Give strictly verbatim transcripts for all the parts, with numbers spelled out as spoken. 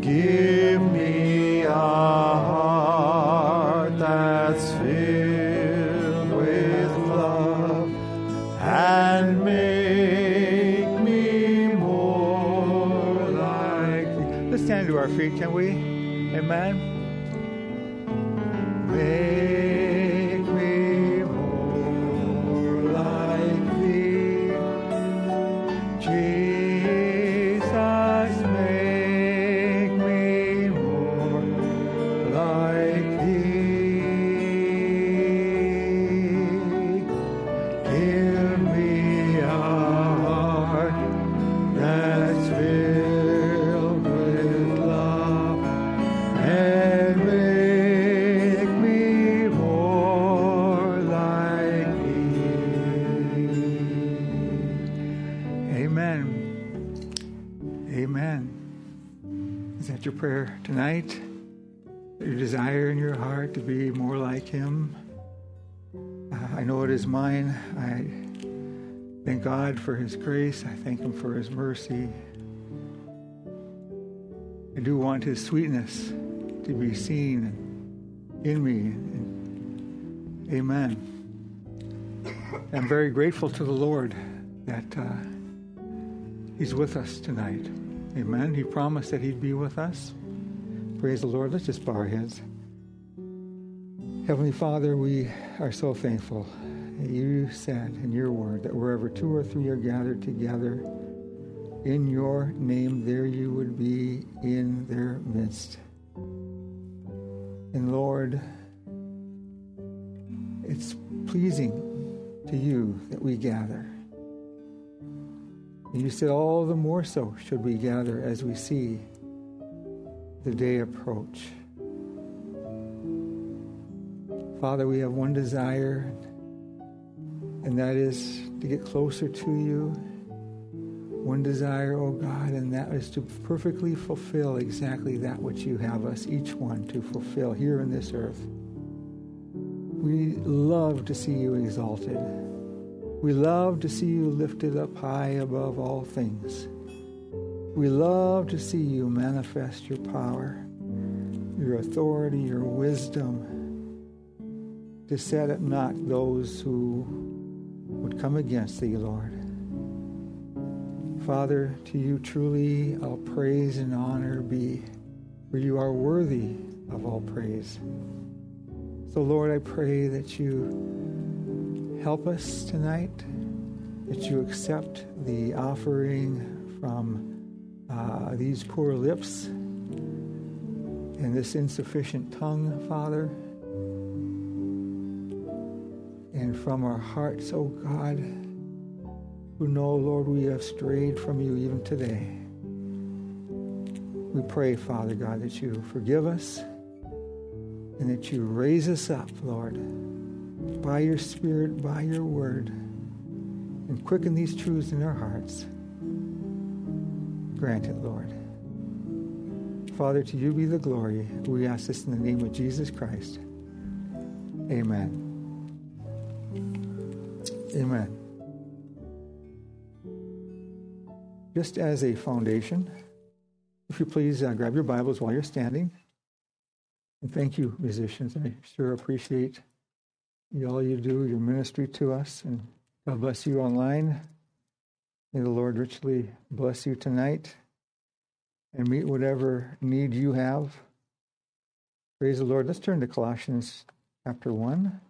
Give me a heart that's filled with love, and make me more like thee. Let's stand to our feet, can we? Amen. Make me more like thee, Jesus. Make me more like thee. Give me a heart that's filled with love, and make me more like thee. Amen. Amen. Is that your prayer tonight? Your desire in your heart to be more like him? Uh, I know it is mine. I thank God for his grace. I thank him for his mercy. I do want his sweetness to be seen in me. Amen. I'm very grateful to the Lord that uh, he's with us tonight. Amen. He promised that he'd be with us. Praise the Lord. Let's just bow our heads. Heavenly Father, we are so thankful that you said in your word that wherever two or three are gathered together in your name, there you would be in their midst. And Lord, it's pleasing to you that we gather. And you said all the more so should we gather as we see the day approach. Father, we have one desire, and that is to get closer to you. One desire, oh God, and that is to perfectly fulfill exactly that which you have us, each one, to fulfill here in this earth. We love to see you exalted. We love to see you lifted up high above all things. We love to see you manifest your power, your authority, your wisdom, to set at naught those who would come against thee, Lord. Father, to you truly all praise and honor be, for you are worthy of all praise. So, Lord, I pray that you help us tonight, that you accept the offering from uh, these poor lips and this insufficient tongue, Father, and from our hearts, oh God, who know, Lord, we have strayed from you even today. We pray, Father God, that you forgive us and that you raise us up, Lord, by your Spirit, by your word, and quicken these truths in our hearts. Grant it, Lord. Father, to you be the glory. We ask this in the name of Jesus Christ. Amen. Amen. Just as a foundation, if you please uh, grab your Bibles while you're standing. And thank you, musicians. I sure appreciate all you do, your ministry to us. And God bless you online. May the Lord richly bless you tonight and meet whatever need you have. Praise the Lord. Let's turn to Colossians chapter one.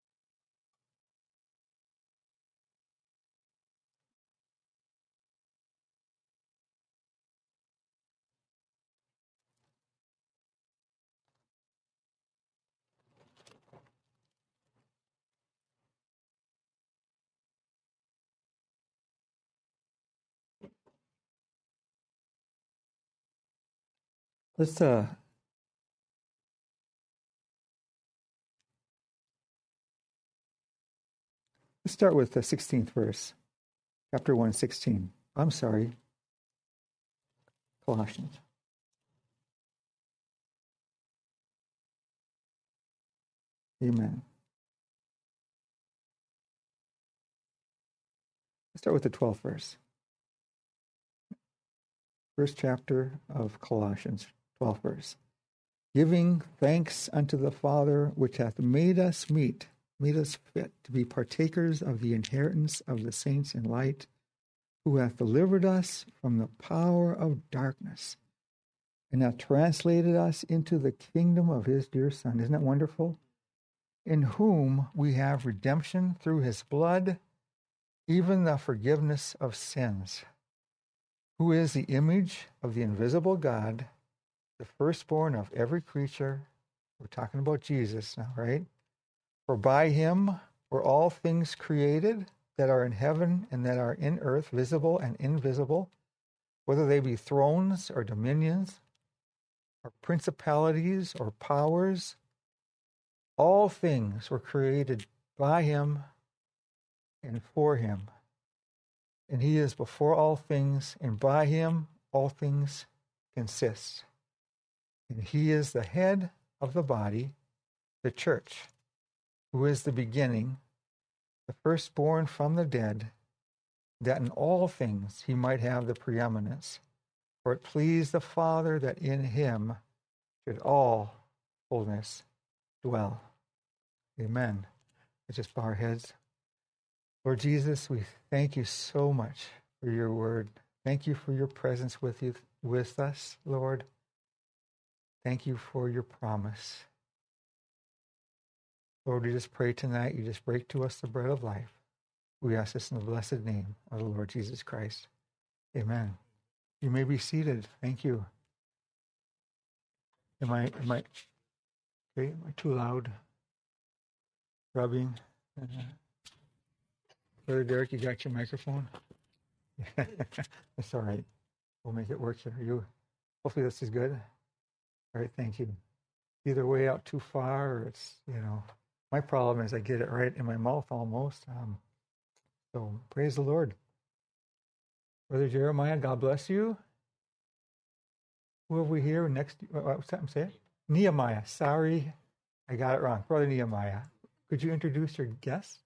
Let's uh, let's start with the sixteenth verse, chapter one, sixteen. I'm sorry, Colossians. Amen. Let's start with the twelfth verse. First chapter of Colossians, twelfth verse. Giving thanks unto the Father, which hath made us meet, made us fit to be partakers of the inheritance of the saints in light, who hath delivered us from the power of darkness, and hath translated us into the kingdom of his dear Son. Isn't that wonderful? In whom we have redemption through his blood, even the forgiveness of sins, who is the image of the invisible God, the firstborn of every creature. We're talking about Jesus now, right? For by him were all things created that are in heaven and that are in earth, visible and invisible, whether they be thrones or dominions, or principalities or powers. All things were created by him and for him. And he is before all things, and by him all things consist. And he is the head of the body, the church, who is the beginning, the firstborn from the dead, that in all things he might have the preeminence. For it pleased the Father that in him should all fullness dwell. Amen. Let's just bow our heads. Lord Jesus, we thank you so much for your word. Thank you for your presence with you, with us, Lord. Thank you for your promise. Lord, we just pray tonight, you just break to us the bread of life. We ask this in the blessed name of the Lord Jesus Christ. Amen. You may be seated. Thank you. Am I, am I, okay, am I too loud? Rubbing? Uh, Brother Derek, you got your microphone? That's all right. We'll make it work here. You, hopefully this is good. All right, thank you. Either way out too far, or it's, you know, my problem is I get it right in my mouth almost. Um, so praise the Lord. Brother Jeremiah, God bless you. Who have we here next? What's that? Say it. Nehemiah. Sorry, I got it wrong. Brother Nehemiah. Could you introduce your guest?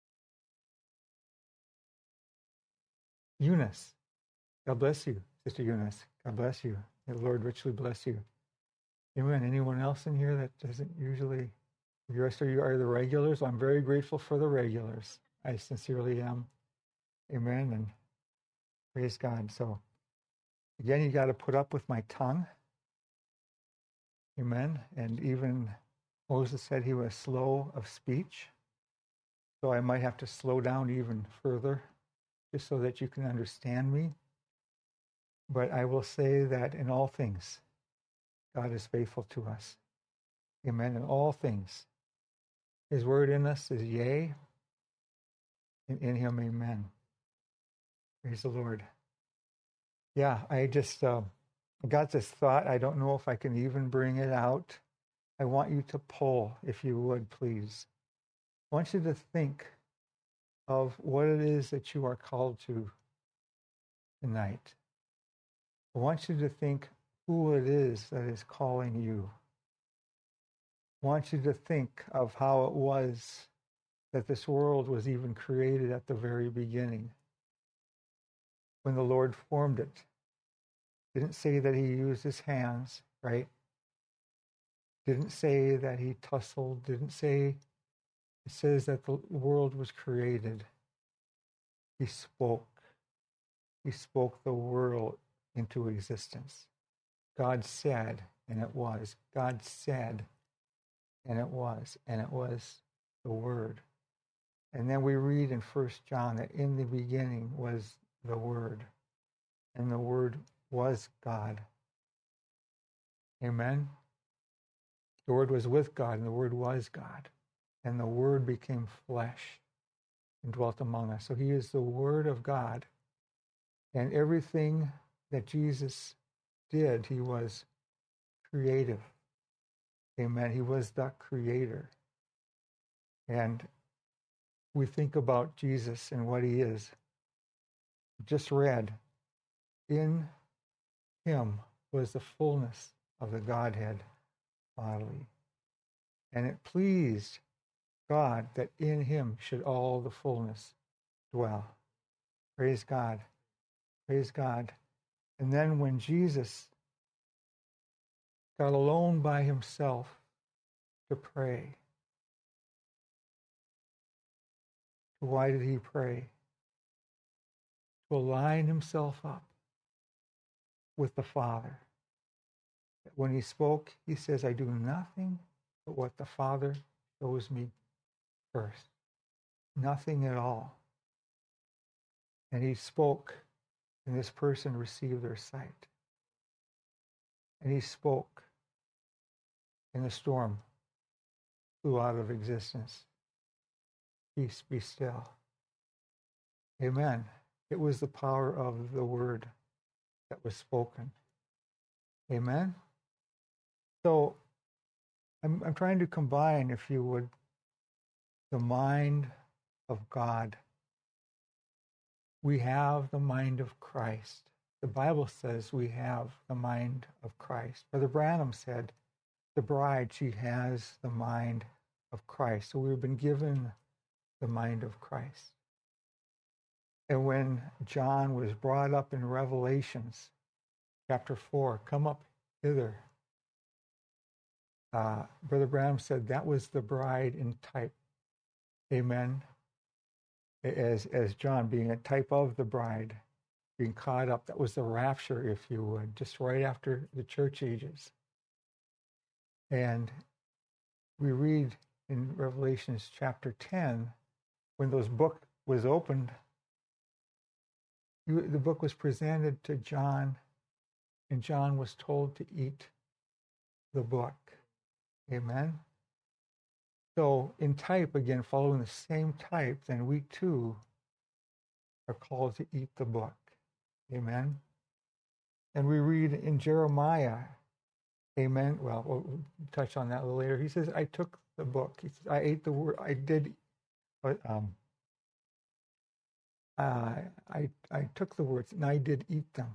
Eunice. God bless you, Sister Eunice. God bless you. May the Lord richly bless you. Amen. Anyone else in here that doesn't usually, the rest of you are the regulars? I'm very grateful for the regulars. I sincerely am. Amen. And praise God. So, again, you got to put up with my tongue. Amen. And even Moses said he was slow of speech. So I might have to slow down even further just so that you can understand me. But I will say that in all things, God is faithful to us. Amen. In all things. His word in us is yea, and in him amen. Praise the Lord. Yeah, I just uh, got this thought. I don't know if I can even bring it out. I want you to poll, if you would, please. I want you to think of what it is that you are called to tonight. I want you to think who it is that is calling you. I want you to think of how it was that this world was even created at the very beginning, when the Lord formed it. Didn't say that he used his hands, right? Didn't say that he tussled. Didn't say, it says that the world was created. He spoke. He spoke the world into existence. God said, and it was. God said, and it was. And it was the Word. And then we read in First John that in the beginning was the Word. And the Word was God. Amen? The Word was with God, and the Word was God. And the Word became flesh and dwelt among us. So he is the Word of God. And everything that Jesus did, he was creative. Amen. He was the creator. And we think about Jesus and what he is. Just read, in him was the fullness of the Godhead bodily. And it pleased God that in him should all the fullness dwell. Praise God. Praise God. And then when Jesus got alone by himself to pray. Why did he pray? To align himself up with the Father. When he spoke, he says, I do nothing but what the Father shows me first. Nothing at all. And he spoke, and this person received their sight. And he spoke, and the storm flew out of existence. Peace be still. Amen. It was the power of the word that was spoken. Amen. So I'm, I'm trying to combine, if you would, the mind of God. We have the mind of Christ. The Bible says we have the mind of Christ. Brother Branham said, the bride, she has the mind of Christ. So we've been given the mind of Christ. And when John was brought up in Revelations, chapter four, come up hither, uh, Brother Branham said that was the bride in type. Amen. As, as John being a type of the bride, being caught up. That was the rapture, if you would, just right after the church ages. And we read in Revelations chapter ten, when those book was opened, you, the book was presented to John, and John was told to eat the book. Amen. So in type, again, following the same type, then we too are called to eat the book. Amen. And we read in Jeremiah, amen. Well, we'll touch on that a little later. He says, I took the book. He says, I ate the word. I did, but um, uh, I I took the words and I did eat them.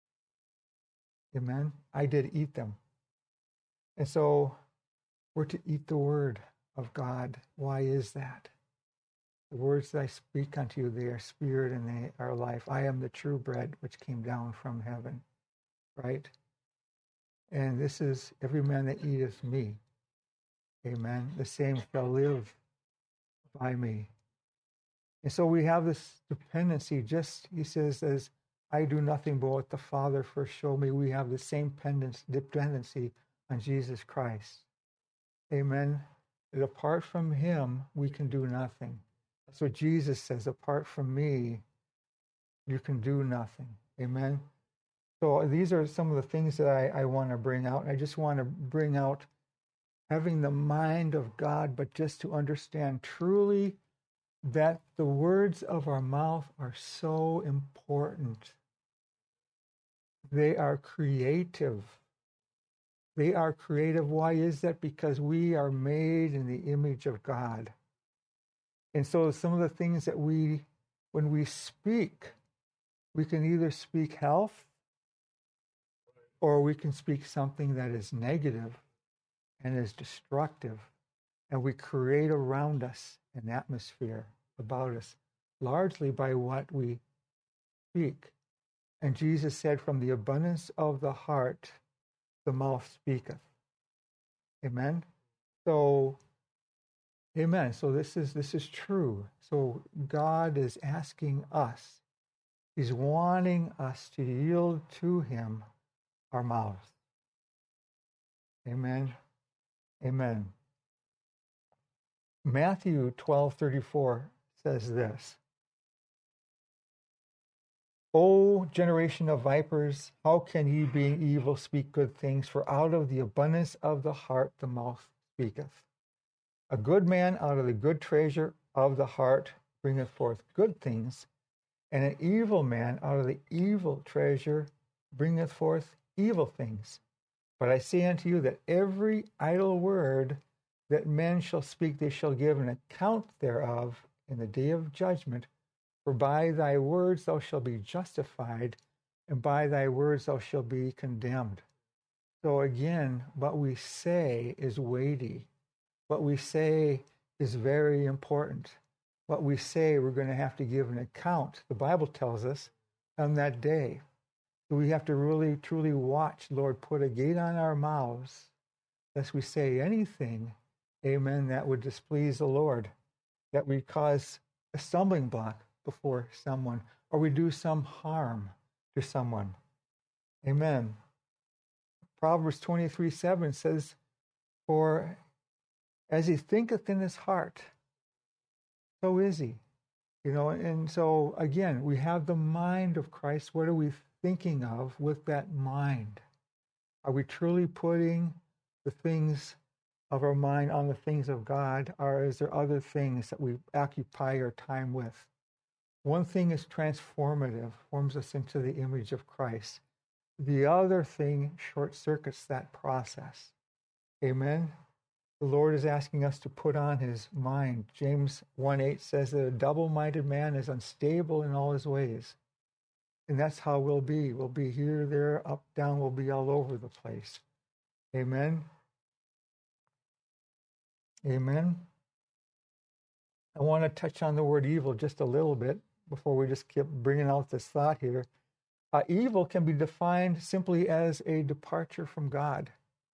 Amen. I did eat them. And so we're to eat the word of God. Why is that? The words that I speak unto you, they are spirit and they are life. I am the true bread which came down from heaven. Right? And this is every man that eateth me. Amen. The same shall live by me. And so we have this dependency, just, he says, as I do nothing but what the Father first showed me. We have the same dependency on Jesus Christ. Amen. That apart from him, we can do nothing. That's what Jesus says. Apart from me, you can do nothing. Amen. So these are some of the things that I, I want to bring out. I just want to bring out having the mind of God, but just to understand truly that the words of our mouth are so important. They are creative. They are creative. Why is that? Because we are made in the image of God. And so some of the things that we, when we speak, we can either speak health or we can speak something that is negative and is destructive. And we create around us an atmosphere about us, largely by what we speak. And Jesus said, from the abundance of the heart, the mouth speaketh. Amen? So, amen. So this is this is true. So God is asking us, he's wanting us to yield to him our mouth. Amen. Amen. Matthew twelve thirty-four says this. O generation of vipers, how can ye, being evil, speak good things? For out of the abundance of the heart the mouth speaketh. A good man out of the good treasure of the heart bringeth forth good things, and an evil man out of the evil treasure bringeth forth evil things. But I say unto you that every idle word that men shall speak, they shall give an account thereof in the day of judgment. For by thy words thou shalt be justified, and by thy words thou shalt be condemned. So again, what we say is weighty. What we say is very important. What we say, we're going to have to give an account. The Bible tells us on that day. So we have to really, truly watch, Lord, put a gate on our mouths, lest we say anything, amen, that would displease the Lord, that we cause a stumbling block before someone, or we do some harm to someone. Amen. Proverbs twenty-three seven says, for as he thinketh in his heart, so is he. You know, and so again, we have the mind of Christ. What are we thinking of with that mind? Are we truly putting the things of our mind on the things of God, or is there other things that we occupy our time with? One thing is transformative, forms us into the image of Christ. The other thing short circuits that process. Amen. The Lord is asking us to put on his mind. James one eight says that a double-minded man is unstable in all his ways. And that's how we'll be. We'll be here, there, up, down. We'll be all over the place. Amen. Amen. I want to touch on the word evil just a little bit before we just keep bringing out this thought here. Uh, evil can be defined simply as a departure from God.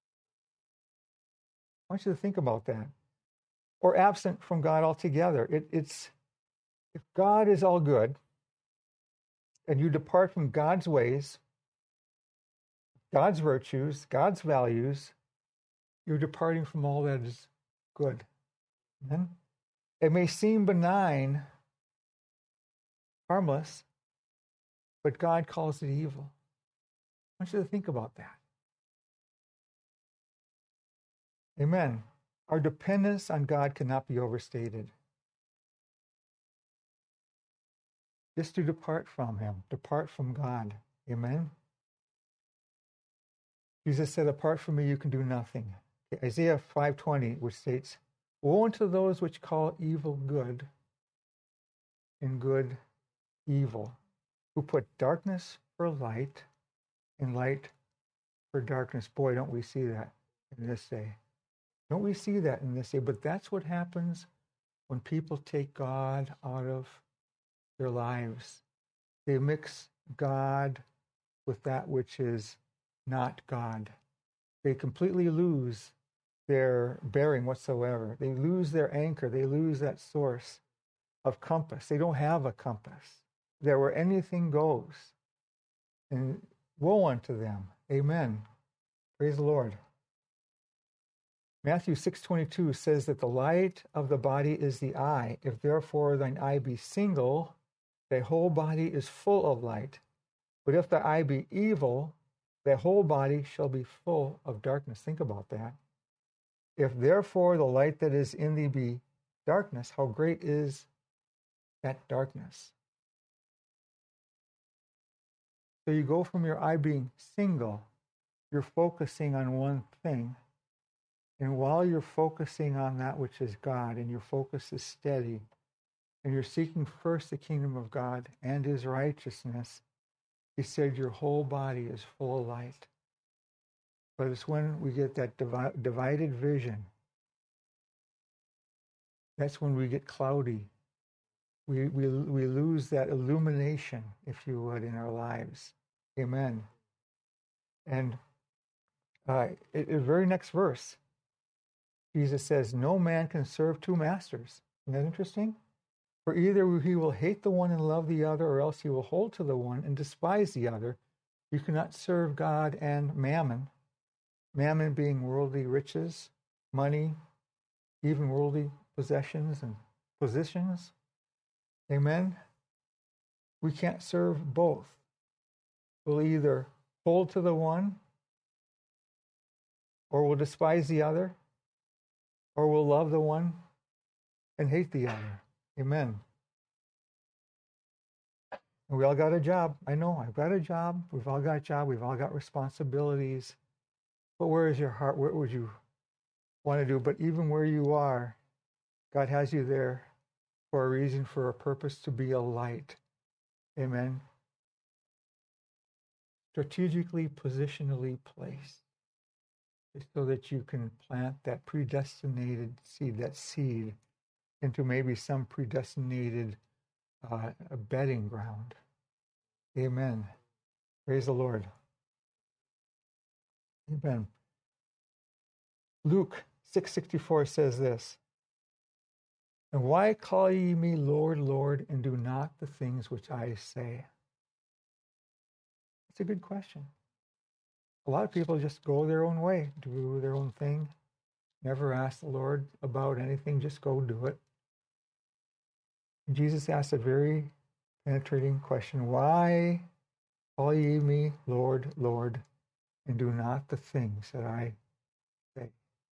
I want you to think about that. Or absent from God altogether. It, it's if God is all good and you depart from God's ways, God's virtues, God's values, you're departing from all that is good. Amen? It may seem benign, harmless, but God calls it evil. I want you to think about that. Amen. Our dependence on God cannot be overstated. Just to depart from him, depart from God. Amen. Jesus said, apart from me, you can do nothing. Isaiah five twenty, which states, woe unto those which call evil good and good evil, who put darkness for light and light for darkness. Boy, don't we see that in this day. Don't we see that in this day? But that's what happens when people take God out of their lives. They mix God with that which is not God. They completely lose their bearing whatsoever. They lose their anchor. They lose that source of compass. They don't have a compass there where anything goes. And woe unto them. Amen. Praise the Lord. Matthew six twenty-two says that the light of the body is the eye. If therefore thine eye be single, thy whole body is full of light. But if thy eye be evil, thy whole body shall be full of darkness. Think about that. If therefore the light that is in thee be darkness, how great is that darkness? So you go from your eye being single, you're focusing on one thing. And while you're focusing on that which is God, and your focus is steady, and you're seeking first the kingdom of God and his righteousness, he said your whole body is full of light. But it's when we get that divi- divided vision, that's when we get cloudy. We, we, we lose that illumination, if you would, in our lives. Amen. And uh, it, the very next verse, Jesus says, no man can serve two masters. Isn't that interesting? For either he will hate the one and love the other, or else he will hold to the one and despise the other. You cannot serve God and mammon. Mammon being worldly riches, money, even worldly possessions and positions. Amen? We can't serve both. We'll either hold to the one, or we'll despise the other, or we'll love the one and hate the other. Amen. And we all got a job. I know, I've got a job. We've all got a job. We've all got responsibilities. But where is your heart? What would you want to do? But even where you are, God has you there for a reason, for a purpose, to be a light. Amen. Strategically, positionally placed, so that you can plant that predestinated seed, that seed, into maybe some predestinated uh, bedding ground. Amen. Praise the Lord. Amen. Luke six sixty-four says this, "And why call ye me Lord, Lord, and do not the things which I say?" It's a good question. A lot of people just go their own way, do their own thing, never ask the Lord about anything, just go do it. And Jesus asked a very penetrating question, "Why call ye me Lord, Lord, and do not the things that I say?"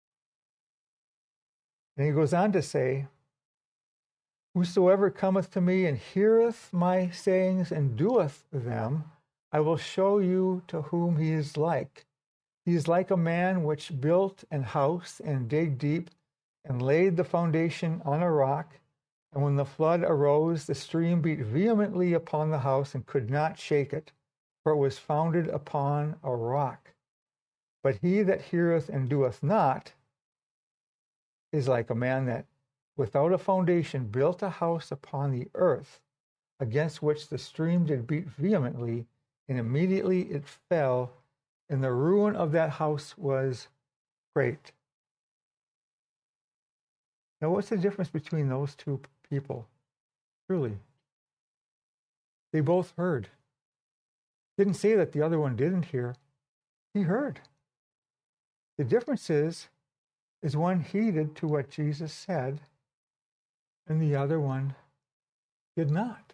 And he goes on to say, "Whosoever cometh to me and heareth my sayings and doeth them, I will show you to whom he is like. He is like a man which built an house and digged deep and laid the foundation on a rock. And when the flood arose, the stream beat vehemently upon the house and could not shake it, for it was founded upon a rock. But he that heareth and doeth not is like a man that, without a foundation, built a house upon the earth, against which the stream did beat vehemently, and immediately it fell, and the ruin of that house was great." Now, what's the difference between those two people? Truly, they both heard. Didn't say that the other one didn't hear. He heard. The difference is, is one heeded to what Jesus said, and the other one did not.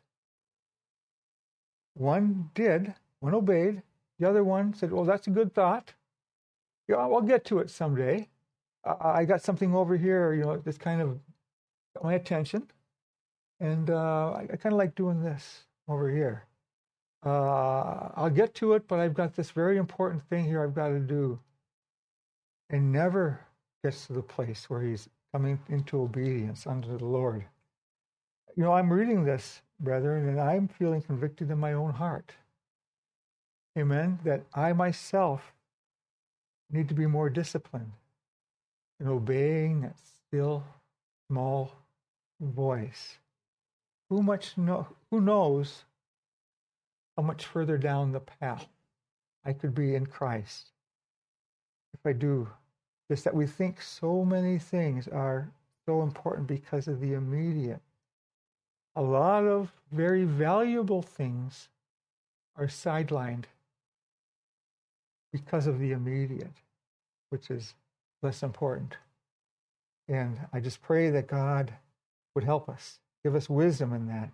One did, one obeyed. The other one said, "Well, that's a good thought. Yeah, I'll get to it someday. I, I got something over here, you know, that's kind of got my attention, and uh, I, I kind of like doing this over here. Uh, I'll get to it, but I've got this very important thing here I've got to do." And never gets to the place where he's coming into obedience unto the Lord. You know, I'm reading this, brethren, and I'm feeling convicted in my own heart. Amen? That I myself need to be more disciplined in obeying that still, small voice. Who much know, who knows how much further down the path I could be in Christ if I do. Just that we think so many things are so important because of the immediate. A lot of very valuable things are sidelined because of the immediate, which is less important. And I just pray that God would help us, give us wisdom in that.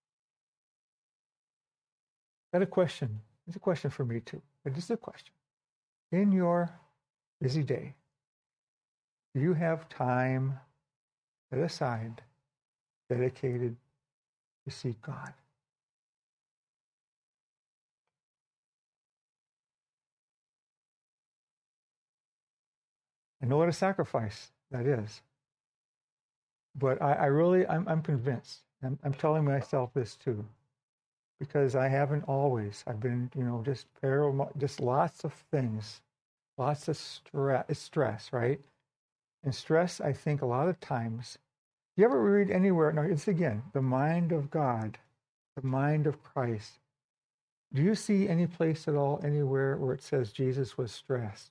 Got a question. It's a question for me too, but just a question. In your busy day, do you have time set aside, dedicated to seek God? I know what a sacrifice that is, but I, I really, I'm, I'm convinced. I'm, I'm telling myself this too, because I haven't always. I've been, you know, just just lots of things, lots of stress, stress, right? And stress, I think, a lot of times. You ever read anywhere? No, it's again the mind of God, the mind of Christ. Do you see any place at all anywhere where it says Jesus was stressed?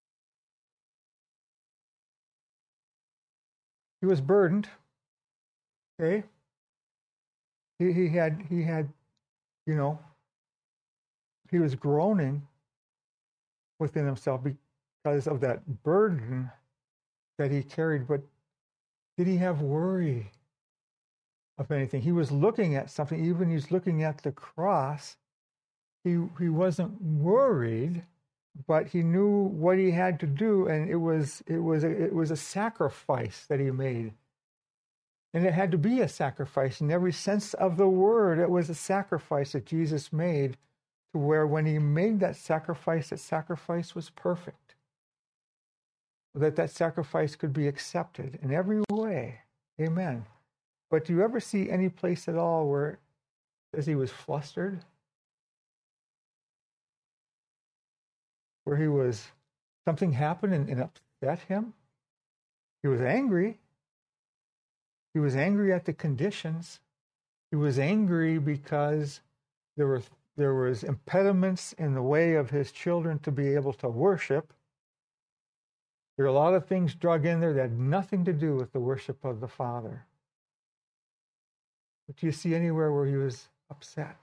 He was burdened. Okay. He he had he had, you know, he was groaning within himself because of that burden that he carried. But did he have worry of anything? He was looking at something. Even he's looking at the cross. He he wasn't worried, but he knew what he had to do, and it was it was a, it was a sacrifice that he made. And it had to be a sacrifice in every sense of the word. It was a sacrifice that Jesus made, to where when he made that sacrifice, that sacrifice was perfect. That that sacrifice could be accepted in every way. Amen. But do you ever see any place at all where it says he was flustered? Where he was, something happened and, and upset him? He was angry. He was angry at the conditions. He was angry because there were there was impediments in the way of his children to be able to worship. There are a lot of things drug in there that had nothing to do with the worship of the Father. But do you see anywhere where he was upset?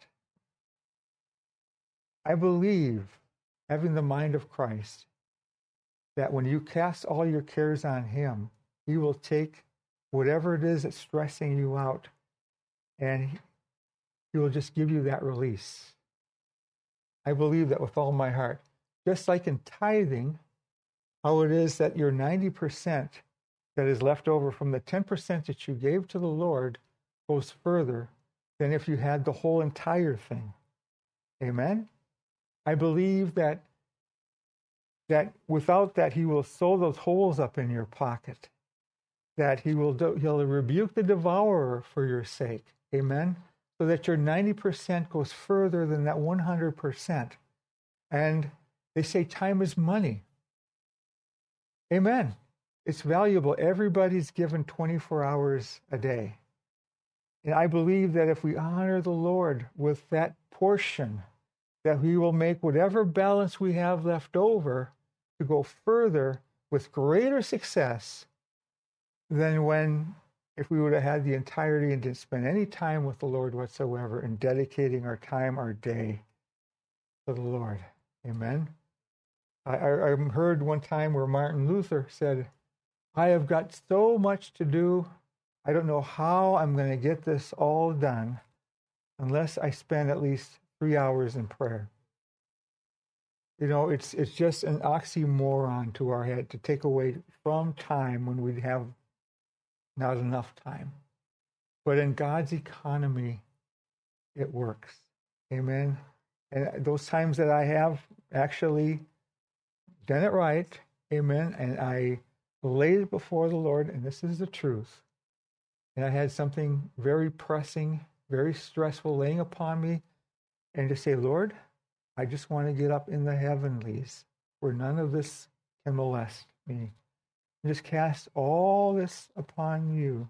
I believe, having the mind of Christ, that when you cast all your cares on him, he will take whatever it is that's stressing you out, and he will just give you that release. I believe that with all my heart. Just like in tithing, how it is that your ninety percent that is left over from the ten percent that you gave to the Lord goes further than if you had the whole entire thing. Amen? I believe that that without that, he will sew those holes up in your pocket, that he will do, he'll rebuke the devourer for your sake. Amen? So that your ninety percent goes further than that one hundred percent. And they say time is money. Amen. It's valuable. Everybody's given twenty-four hours a day. And I believe that if we honor the Lord with that portion, that he will make whatever balance we have left over to go further with greater success than when, if we would have had the entirety and didn't spend any time with the Lord whatsoever in dedicating our time, our day to the Lord. Amen. I, I, I heard one time where Martin Luther said, I have got so much to do. I don't know how I'm going to get this all done unless I spend at least three hours in prayer. You know, it's it's just an oxymoron to our head to take away from time when we have not enough time. But in God's economy, it works. Amen. And those times that I have actually done it right, amen, and I laid it before the Lord, and this is the truth, and I had something very pressing, very stressful laying upon me, and to say, Lord, I just want to get up in the heavenlies where none of this can molest me. And just cast all this upon you.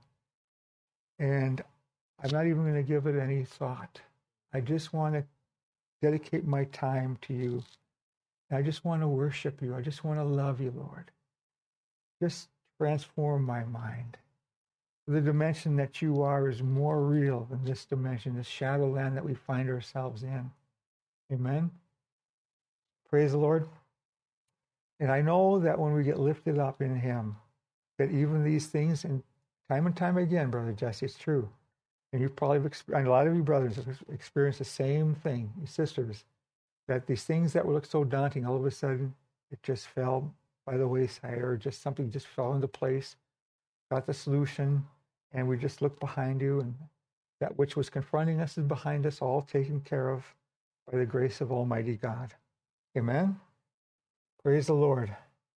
And I'm not even going to give it any thought. I just want to dedicate my time to you. And I just want to worship you. I just want to love you, Lord. Just transform my mind. The dimension that you are is more real than this dimension, this shadowland that we find ourselves in. Amen. Praise the Lord. And I know that when we get lifted up in him, that even these things, and time and time again, Brother Jesse, it's true. And you've probably, and a lot of you brothers have experienced the same thing, you sisters, that these things that would look so daunting, all of a sudden, it just fell by the wayside, or just something just fell into place, got the solution, and we just look behind you, and that which was confronting us is behind us, all taken care of by the grace of Almighty God. Amen? Praise the Lord.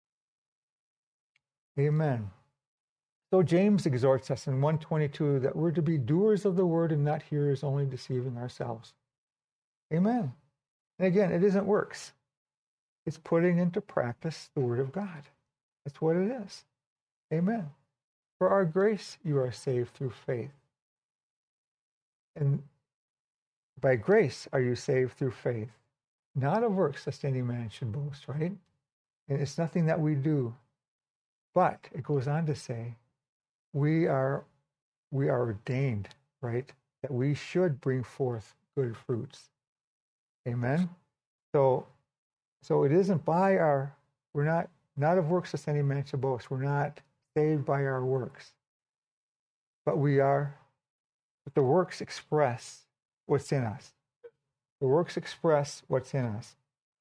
Amen. So James exhorts us in one twenty-two that we're to be doers of the word and not hearers, only deceiving ourselves. Amen. And again, it isn't works. It's putting into practice the word of God. That's what it is. Amen. For our grace, you are saved through faith. And by grace are you saved through faith. Not of works, lest any man should boast, right? And it's nothing that we do. But it goes on to say, we are we are ordained, right? That we should bring forth good fruits. Amen? So so it isn't by our, we're not, not of works lest any man should boast. We're not saved by our works. But we are, but the works express what's in us. The works express what's in us.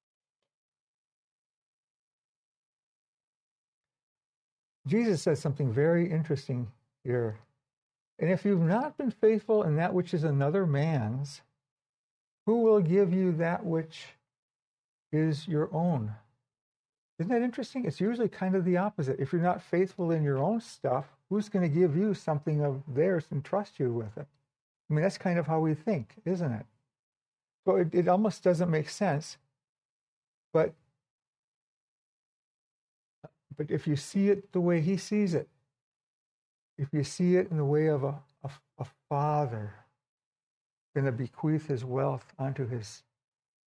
Jesus says something very interesting here. And if you've not been faithful in that which is another man's, who will give you that which is your own? Isn't that interesting? It's usually kind of the opposite. If you're not faithful in your own stuff, who's going to give you something of theirs and trust you with it? I mean, that's kind of how we think, isn't it? So it, it almost doesn't make sense. But But if you see it the way he sees it, if you see it in the way of a, a, a father going to bequeath his wealth onto his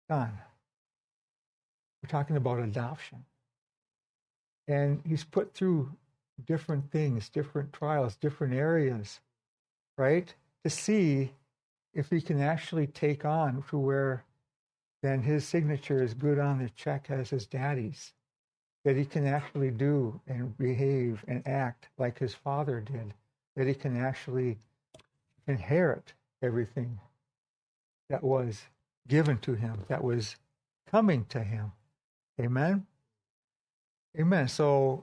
son. We're talking about adoption. And he's put through different things, different trials, different areas, right? To see if he can actually take on to where then his signature is good on the check as his daddy's. That he can actually do and behave and act like his father did. That he can actually inherit everything that was given to him, that was coming to him. Amen? Amen. So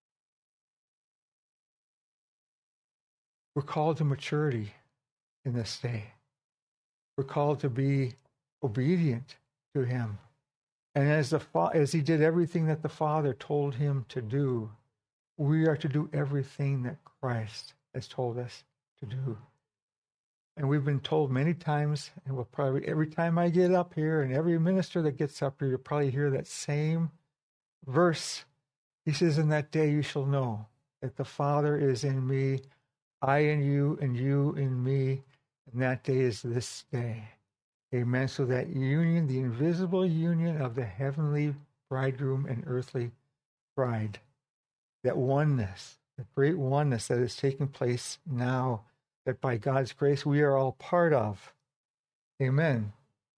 we're called to maturity in this day. We're called to be obedient to him. And as the fa- as he did everything that the Father told him to do, we are to do everything that Christ has told us to do. And we've been told many times, and we'll probably, every time I get up here, and every minister that gets up here, you'll probably hear that same verse. He says, in that day you shall know that the Father is in me, I in you, and you in me, and that day is this day. Amen. So that union, the invisible union of the heavenly bridegroom and earthly bride, that oneness, the great oneness that is taking place now, that by God's grace we are all part of. Amen.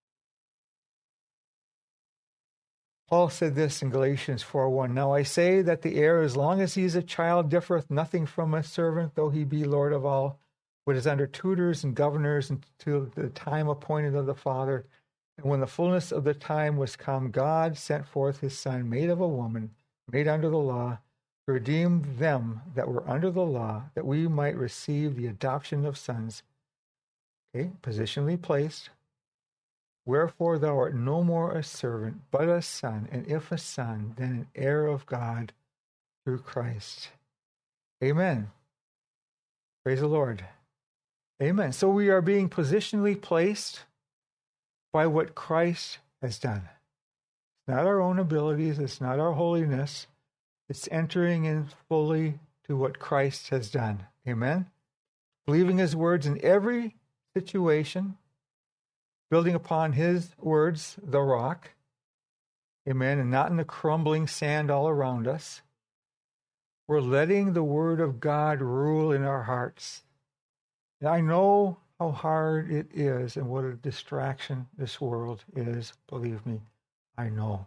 Paul said this in Galatians four one, now I say that the heir, as long as he is a child, differeth nothing from a servant, though he be Lord of all, but is under tutors and governors until the time appointed of the Father. And when the fullness of the time was come, God sent forth his Son, made of a woman, made under the law, to redeem them that were under the law, that we might receive the adoption of sons. Okay, positionally placed. Wherefore thou art no more a servant, but a son, and if a son, then an heir of God through Christ. Amen. Praise the Lord. Amen. So we are being positionally placed by what Christ has done. It's not our own abilities. It's not our holiness. It's entering in fully to what Christ has done. Amen. Believing his words in every situation, building upon his words, the rock. Amen. And not in the crumbling sand all around us. We're letting the word of God rule in our hearts. And I know how hard it is and what a distraction this world is. Believe me, I know.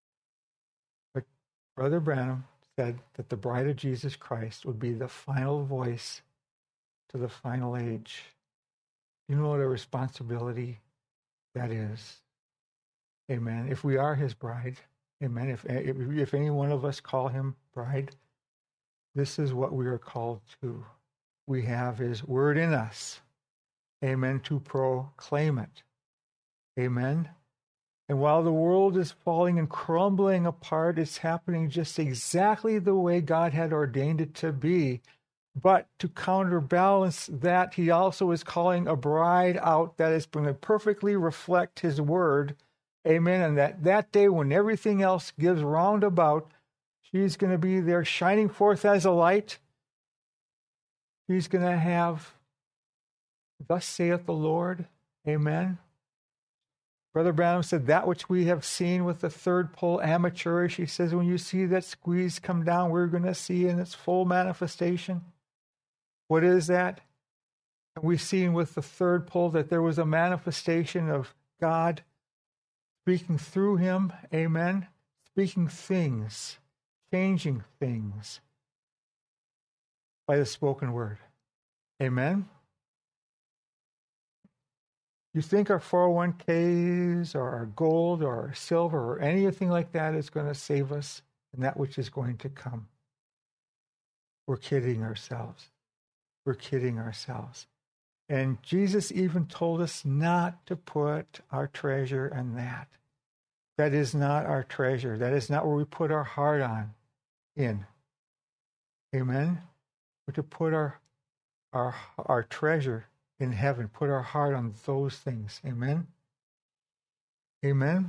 But Brother Branham said that the bride of Jesus Christ would be the final voice to the final age. You know what a responsibility that is. Amen. If we are his bride, amen. If, if, if any one of us call him bride, this is what we are called to. We have his word in us. Amen. To proclaim it. Amen. And while the world is falling and crumbling apart, it's happening just exactly the way God had ordained it to be. But to counterbalance that, he also is calling a bride out that is going to perfectly reflect his word. Amen. And that, that day when everything else gives roundabout, she's going to be there shining forth as a light. He's going to have, thus saith the Lord. Amen. Brother Branham said, that which we have seen with the third pole amateurish, he says, when you see that squeeze come down, we're going to see in its full manifestation. What is that? And we've seen with the third pole that there was a manifestation of God speaking through him. Amen. Speaking things, changing things by the spoken word. Amen. You think our four oh one k's or our gold or our silver or anything like that is going to save us in that which is going to come? We're kidding ourselves. We're kidding ourselves. And Jesus even told us not to put our treasure in that. That is not our treasure. That is not where we put our heart on in. Amen. We're to put our our our treasure in heaven, put our heart on those things. Amen. Amen.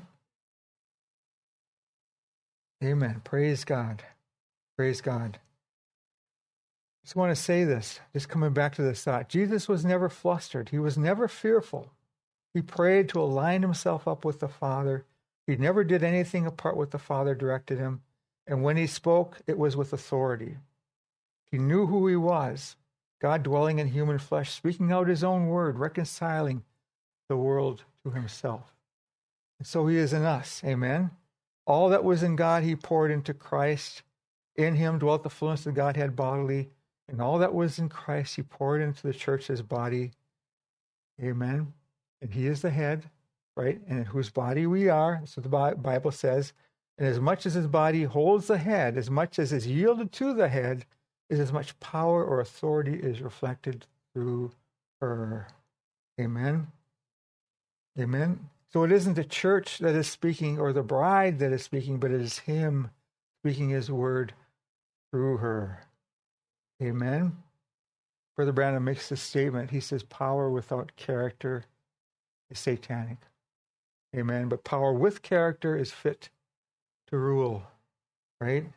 Amen. Praise God. Praise God. I just want to say this, just coming back to this thought. Jesus was never flustered. He was never fearful. He prayed to align himself up with the Father. He never did anything apart what the Father directed him. And when he spoke, it was with authority. He knew who he was, God dwelling in human flesh, speaking out his own word, reconciling the world to himself. And so he is in us. Amen. All that was in God, he poured into Christ. In him dwelt the fullness of the Godhead bodily. And all that was in Christ, he poured into the church, his body. Amen. And he is the head, right? And in whose body we are. That's what the Bible says. And as much as his body holds the head, as much as is yielded to the head, is as much power or authority is reflected through her. Amen. Amen. So it isn't the church that is speaking or the bride that is speaking, but it is him speaking his word through her. Amen. Brother Branham makes this statement. He says, power without character is satanic. Amen. But power with character is fit to rule. Right?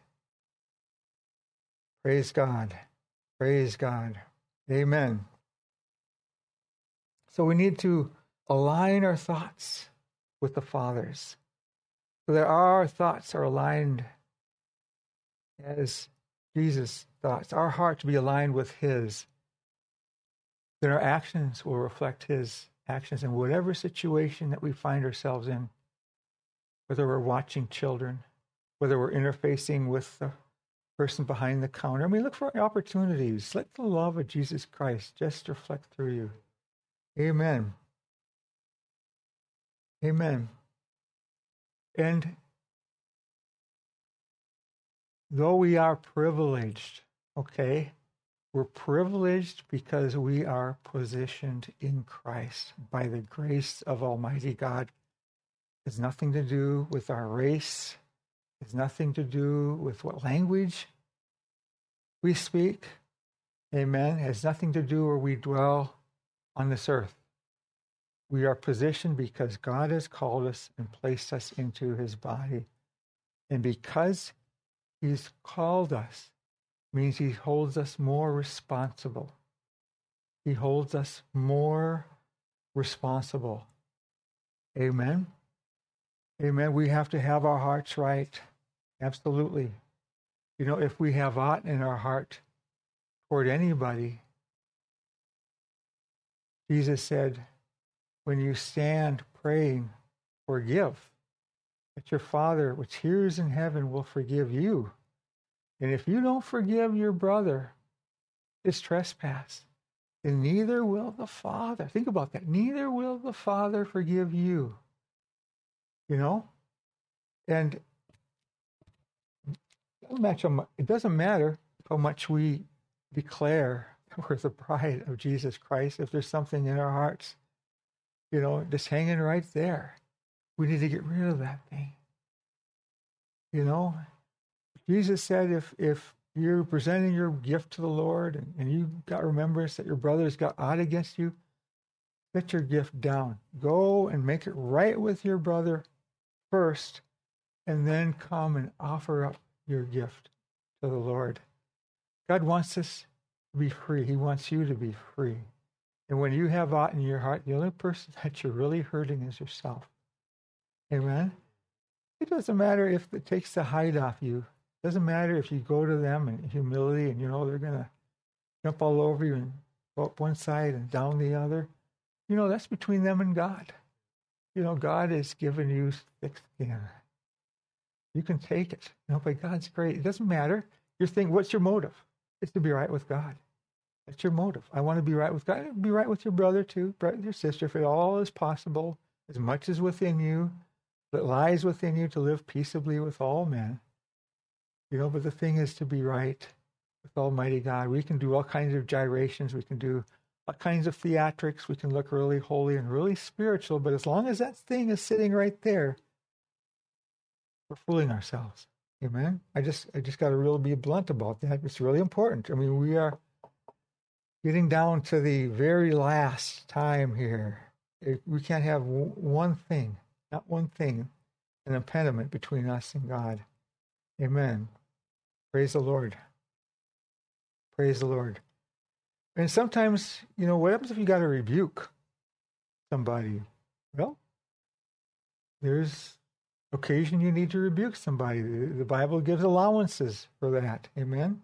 Praise God. Praise God. Amen. So we need to align our thoughts with the Father's, so that our thoughts are aligned as Jesus' thoughts, our heart to be aligned with his. Then our actions will reflect his actions in whatever situation that we find ourselves in, whether we're watching children, whether we're interfacing with the person behind the counter. I mean, look for opportunities. Let the love of Jesus Christ just reflect through you. Amen. Amen. And though we are privileged, okay, we're privileged because we are positioned in Christ by the grace of Almighty God. It has nothing to do with our race. It has nothing to do with what language we speak. Amen. It has nothing to do where we dwell on this earth. We are positioned because God has called us and placed us into his body. And because he's called us, means he holds us more responsible. He holds us more responsible. Amen. Amen. We have to have our hearts right. Absolutely. You know, if we have aught in our heart toward anybody, Jesus said, when you stand praying, forgive, that your Father, which hears in heaven, will forgive you. And if you don't forgive your brother his trespass, then neither will the Father. Think about that. Neither will the Father forgive you. You know? And it doesn't matter how much we declare we're the bride of Jesus Christ. If there's something in our hearts, you know, just hanging right there, we need to get rid of that thing. You know? Jesus said if if you're presenting your gift to the Lord and, and you got remembrance that your brother's got aught against you, set your gift down. Go and make it right with your brother first, and then come and offer up your gift to the Lord. God wants us to be free. He wants you to be free. And when you have aught in your heart, the only person that you're really hurting is yourself. Amen? It doesn't matter if it takes the hide off you. It doesn't matter if you go to them in humility and you know they're going to jump all over you and go up one side and down the other. You know, that's between them and God. You know, God has given you thick skin. You can take it. You know, but God's great. It doesn't matter. You're thinking, what's your motive? It's to be right with God. That's your motive. I want to be right with God. Be right with your brother too, right with your sister, if it all is possible, as much as within you, that lies within you, to live peaceably with all men. You know, but the thing is to be right with Almighty God. We can do all kinds of gyrations. We can do all kinds of theatrics. We can look really holy and really spiritual. But as long as that thing is sitting right there, we're fooling ourselves. Amen? I just I just got to really be blunt about that. It's really important. I mean, we are getting down to the very last time here. We can't have one thing, not one thing, an impediment between us and God. Amen. Praise the Lord. Praise the Lord. And sometimes, you know, what happens if you got to rebuke somebody? Well, there's occasion you need to rebuke somebody. The Bible gives allowances for that. Amen?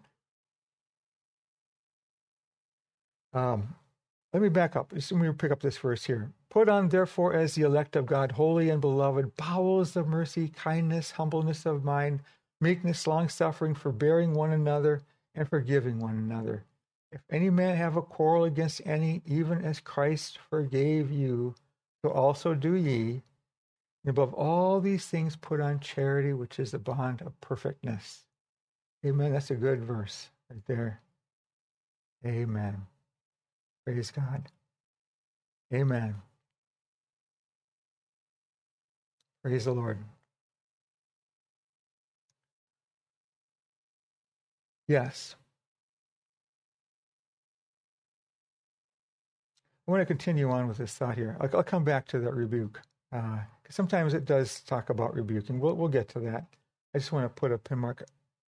Um, let me back up. Let me pick up this verse here. Put on, therefore, as the elect of God, holy and beloved, bowels of mercy, kindness, humbleness of mind, meekness, long-suffering, forbearing one another, and forgiving one another. If any man have a quarrel against any, even as Christ forgave you, so also do ye. And above all these things put on charity, which is the bond of perfectness. Amen. That's a good verse right there. Amen. Praise God. Amen. Praise the Lord. Yes. I want to continue on with this thought here. I'll, I'll come back to that rebuke. Uh, sometimes it does talk about rebuking. We'll, we'll get to that. I just want to put a pin mark.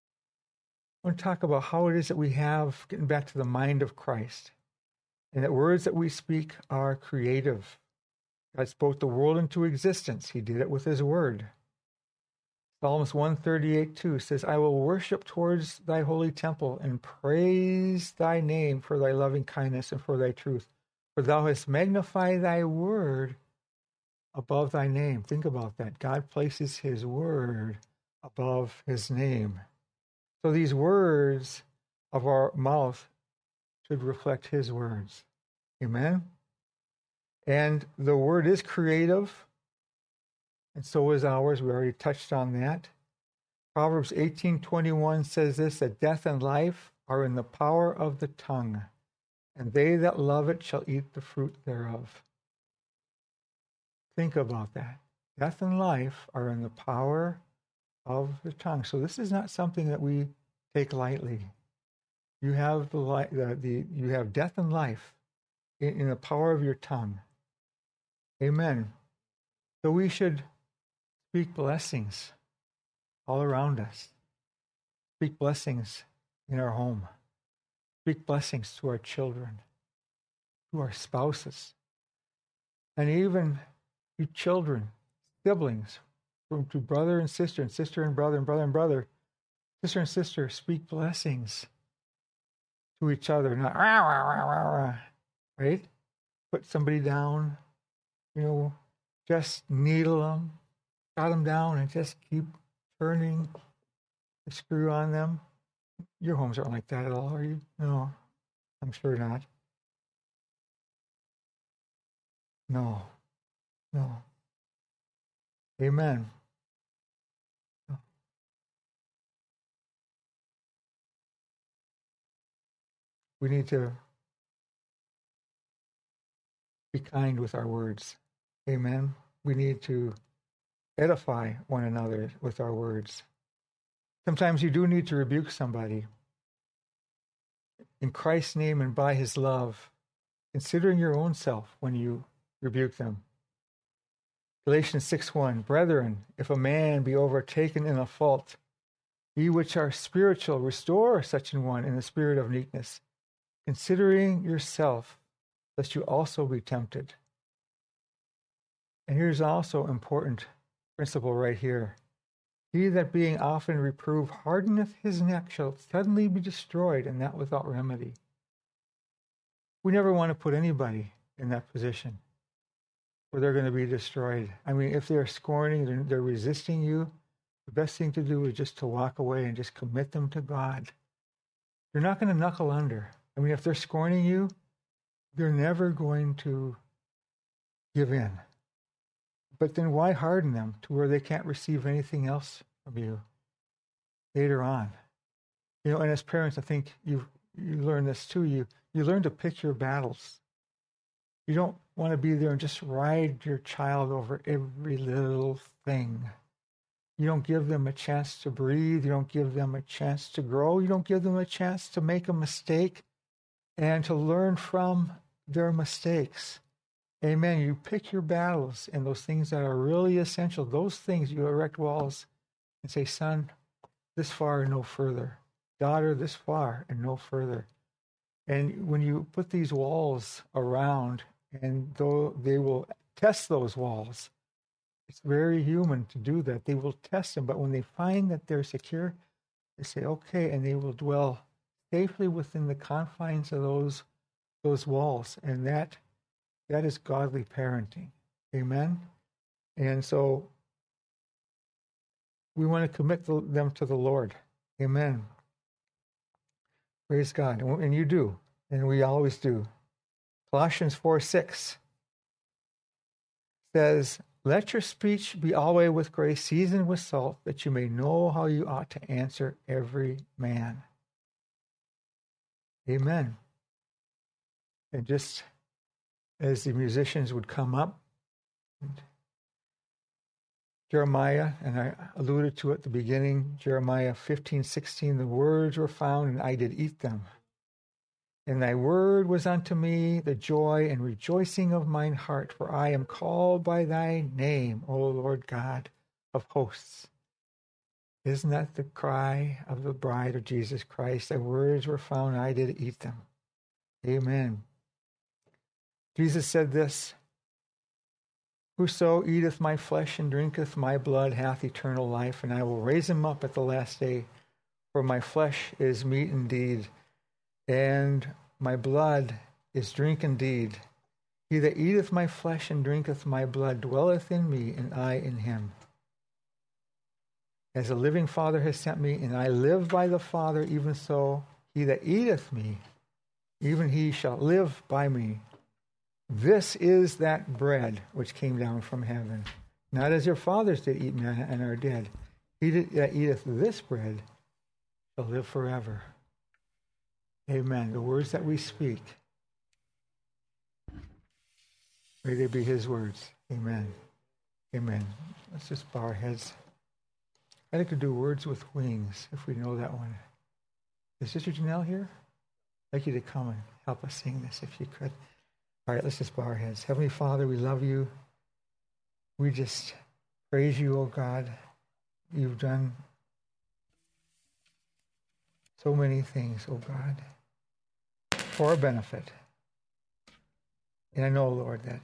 I want to talk about how it is that we have, getting back to the mind of Christ, and that words that we speak are creative. God spoke the world into existence. He did it with his word. Psalms one thirty-eight two says, I will worship towards thy holy temple and praise thy name for thy loving kindness and for thy truth. For thou hast magnified thy word above thy name. Think about that. God places his word above his name. So these words of our mouth should reflect his words. Amen? And the word is creative, and so is ours. We already touched on that. Proverbs eighteen twenty-one says this, that death and life are in the power of the tongue, and they that love it shall eat the fruit thereof. Think about that. Death and life are in the power of the tongue. So this is not something that we take lightly. You have the, the, the you have death and life in, in the power of your tongue. Amen. So we should speak blessings all around us. Speak blessings in our home. Speak blessings to our children, to our spouses, and even to children, siblings, from to brother and sister, and sister and brother, and brother and brother, sister and sister. Speak blessings to each other, not rah, rah, rah, rah, rah, right? Put somebody down, you know, just needle them, shut them down, and just keep turning the screw on them. Your homes aren't like that at all, are you? No, I'm sure not. No, no. Amen. We need to be kind with our words. Amen. We need to edify one another with our words. Sometimes you do need to rebuke somebody. In Christ's name and by his love, considering your own self when you rebuke them. Galatians six one, Brethren, if a man be overtaken in a fault, ye which are spiritual, restore such an one in the spirit of meekness, considering yourself, lest you also be tempted. And here's also an important principle right here. He that being often reproved hardeneth his neck shall suddenly be destroyed, and that without remedy. We never want to put anybody in that position where they're going to be destroyed. I mean, if they're scorning, they're, they're resisting you, the best thing to do is just to walk away and just commit them to God. You're not going to knuckle under. I mean, if they're scorning you, they're never going to give in. But then why harden them to where they can't receive anything else from you later on? You know, and as parents, I think you you learn this too. You you learn to pick your battles. You don't want to be there and just ride your child over every little thing. You don't give them a chance to breathe. You don't give them a chance to grow. You don't give them a chance to make a mistake and to learn from their mistakes. Amen. You pick your battles and those things that are really essential. Those things you erect walls and say, son, this far and no further. Daughter, this far and no further. And when you put these walls around, and though they will test those walls. It's very human to do that. They will test them, but when they find that they're secure, they say, okay, and they will dwell safely within the confines of those those walls. And that that is godly parenting. Amen? And so we want to commit the, them to the Lord. Amen. Praise God. And, and you do. And we always do. Colossians four six says, let your speech be always with grace, seasoned with salt, that you may know how you ought to answer every man. Amen. And just as the musicians would come up, Jeremiah, and I alluded to it at the beginning, Jeremiah fifteen sixteen, the words were found, and I did eat them. And thy word was unto me the joy and rejoicing of mine heart, for I am called by thy name, O Lord God of hosts. Isn't that the cry of the bride of Jesus Christ? Thy words were found, and I did eat them. Amen. Jesus said this, whoso eateth my flesh and drinketh my blood hath eternal life, and I will raise him up at the last day. For my flesh is meat indeed, and my blood is drink indeed. He that eateth my flesh and drinketh my blood dwelleth in me, and I in him. As the living Father has sent me, and I live by the Father, even so he that eateth me, even he shall live by me. This is that bread which came down from heaven, not as your fathers did eat manna and are dead. He that eateth this bread shall live forever. Amen. The words that we speak, may they be his words. Amen. Amen. Let's just bow our heads. I'd like to do words with wings, if we know that one. Is Sister Janelle here? I'd like you to come and help us sing this, if you could. All right, let's just bow our heads. Heavenly Father, we love you. We just praise you, oh God. You've done so many things, oh God, for our benefit. And I know, Lord, that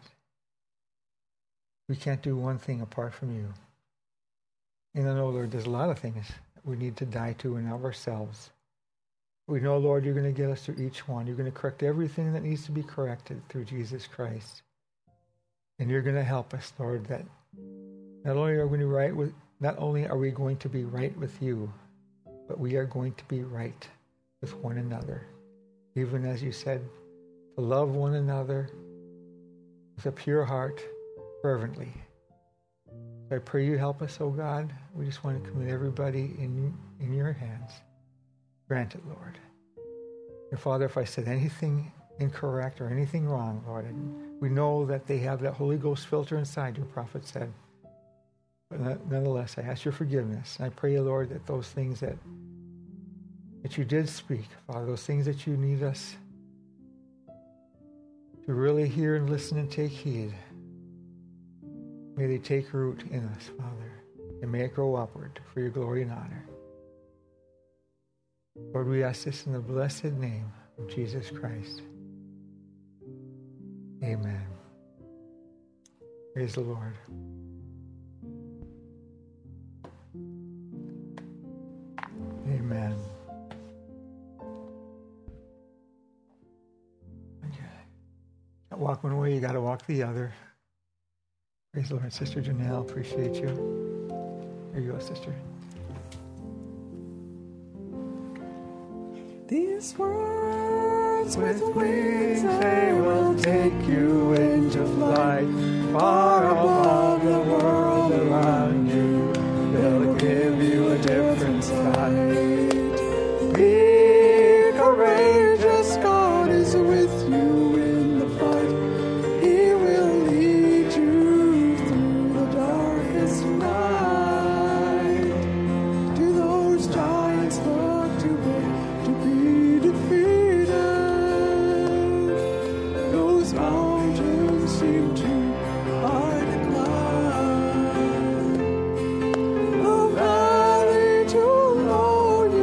we can't do one thing apart from you. And I know, Lord, there's a lot of things that we need to die to in of ourselves. We know, Lord, you're going to get us through each one. You're going to correct everything that needs to be corrected through Jesus Christ. And you're going to help us, Lord, that not only are we going to right with, not only are we going to be right with you, but we are going to be right with one another. Even as you said, to love one another with a pure heart, fervently. I pray you help us, oh God. We just want to commit everybody in, in your hands. Grant it, Lord. And Father, if I said anything incorrect or anything wrong, Lord, and we know that they have that Holy Ghost filter inside, your prophet said. But nonetheless, I ask your forgiveness. And I pray, Lord, that those things that, that you did speak, Father, those things that you need us to really hear and listen and take heed, may they take root in us, Father, and may it grow upward for your glory and honor. Lord, we ask this in the blessed name of Jesus Christ. Amen. Praise the Lord. Amen. Okay. Can't walk one way, you got to walk the other. Praise the Lord. Sister Janelle, appreciate you. Here you go, sister. These words with wings, they will take you into flight, far above the world around you. They'll give you a different sight. Be courageous, God is with you in the fight. He will lead you through the darkest night. Do those giants look too big to be defeated? Those mountains seem too high to climb. The valley too low,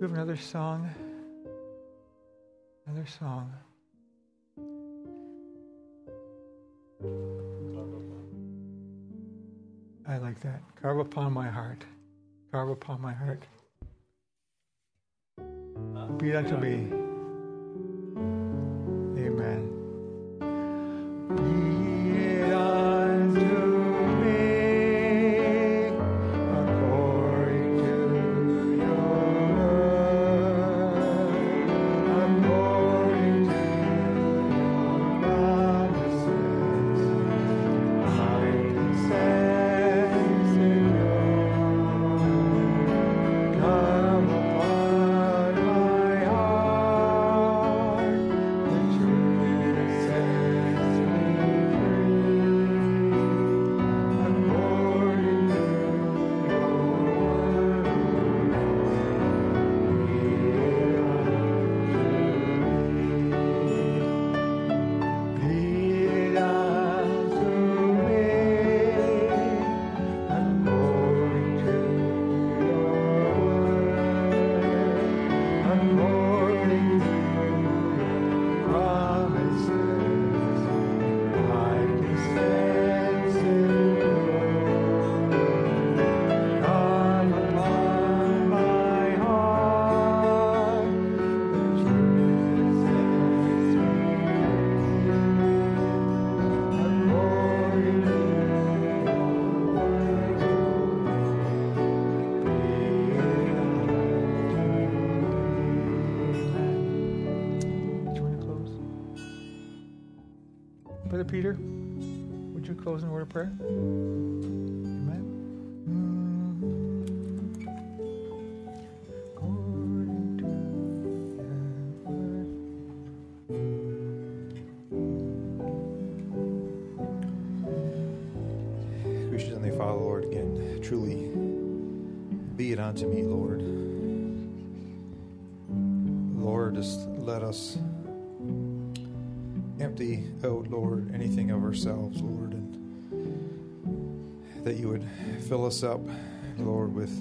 We have another song. Another song. I like that. Carve upon my heart. Carve upon my heart. Be it unto me. Amen. Be it unto me according to your word, according to your promises. I can sense in your word. Come upon my heart, the truth that sets me free, according to your word. Be it unto me, according to your word, according to your promises. I can sense in your word. Come upon my heart, the truth that sets me free, according to your word. Join the close. Brother Peter, would you close in a word of prayer? Amen. According to your word. Gracious Heavenly Father, Lord, again, truly be it unto me, Lord. Lord, just let us empty out, Lord, anything of ourselves, Lord, and that you would fill us up, Lord, with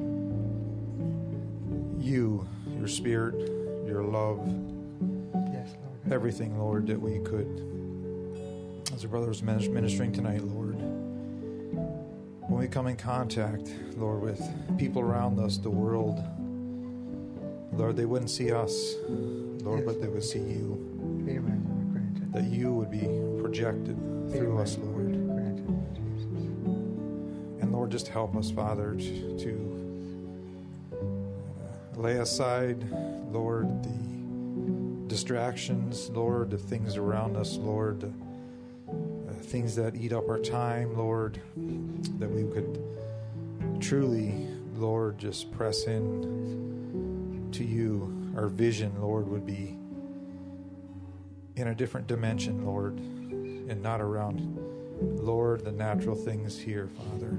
you, your Spirit, your love, Yes, Lord. everything, Lord, that we could. As our brother was ministering tonight, Lord, when we come in contact, Lord, with people around us, the world, Lord, they wouldn't see us, Lord, Yes. but they would see you. Amen, Lord. Grant it. That you would be projected through Amen. us, Lord. Grant it, Jesus. And Lord, just help us, Father, to, to uh, lay aside, Lord, the distractions, Lord, the things around us, Lord, the uh, things that eat up our time, Lord, that we could truly, Lord, just press in to you. Our vision, Lord, would be in a different dimension, Lord, and not around, Lord, the natural things here, Father.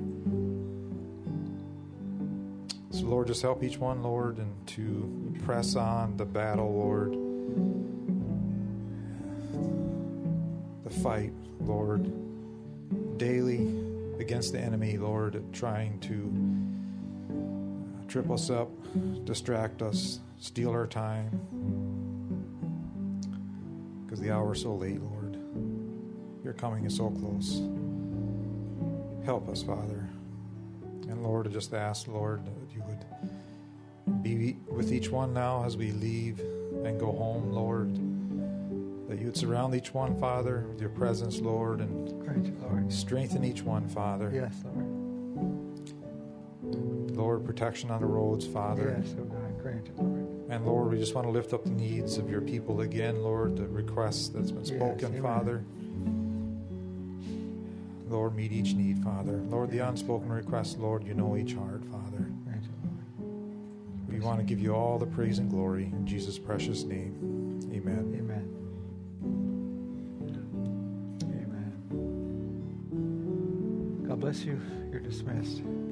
So, Lord, just help each one, Lord, and to press on the battle, Lord, the fight, Lord, daily against the enemy, Lord, trying to trip us up, distract us, steal our time, because the hour is so late, Lord. Your coming is so close. Help us, Father. And Lord, I just ask, Lord, that you would be with each one now as we leave and go home, Lord. That you would surround each one, Father, with your presence, Lord, and Grant it, Lord. strengthen each one, Father. Yes, Lord. Lord, protection on the roads, Father. Yes, oh God, grant it, Lord. And Lord, we just want to lift up the needs of your people again, Lord, the requests that's been Yes, spoken, amen. Father. Lord, meet each need, Father. Lord, the unspoken requests, Lord, you know each heart, Father. Grant it, Lord. We want to give you all the praise and glory in Jesus' precious name. Amen. Amen. Amen. God bless you. You're dismissed.